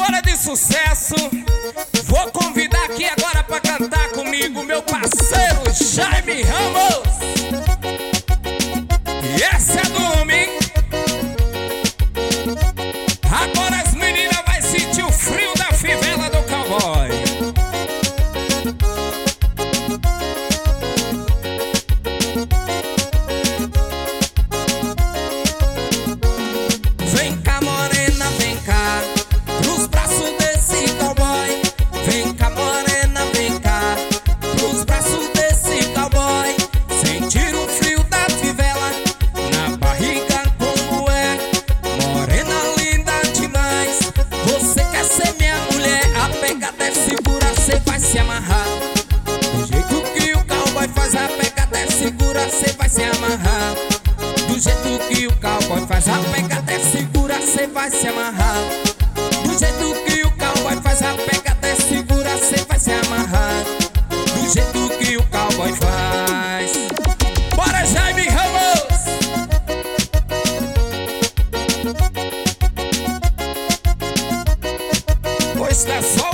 Agora de sucesso, vou convidar aqui agora pra cantar comigo meu parceiro Jaime Ramos. E essa é do homem. Agora as meninas vai sentir o frio da fivela do cowboy. Vem cá, morena, vem cá, pros braços desse cowboy. Vem cá, morena, vem cá, pros braços desse cowboy. Sentir o frio da fivela na barriga como é. Morena linda demais, você quer ser minha mulher. A pegada é segura, cê vai se amarrar. Do jeito que o cowboy faz, a pegada é segura, cê vai se amarrar. Do jeito que o cowboy faz, a pegada é segura, cê vai se amarrar. Do jeito que o cowboy faz, a pegada é segura, cê vai se amarrar. Do jeito que o cowboy faz. Bora, Jaime Ramos! Pois tá só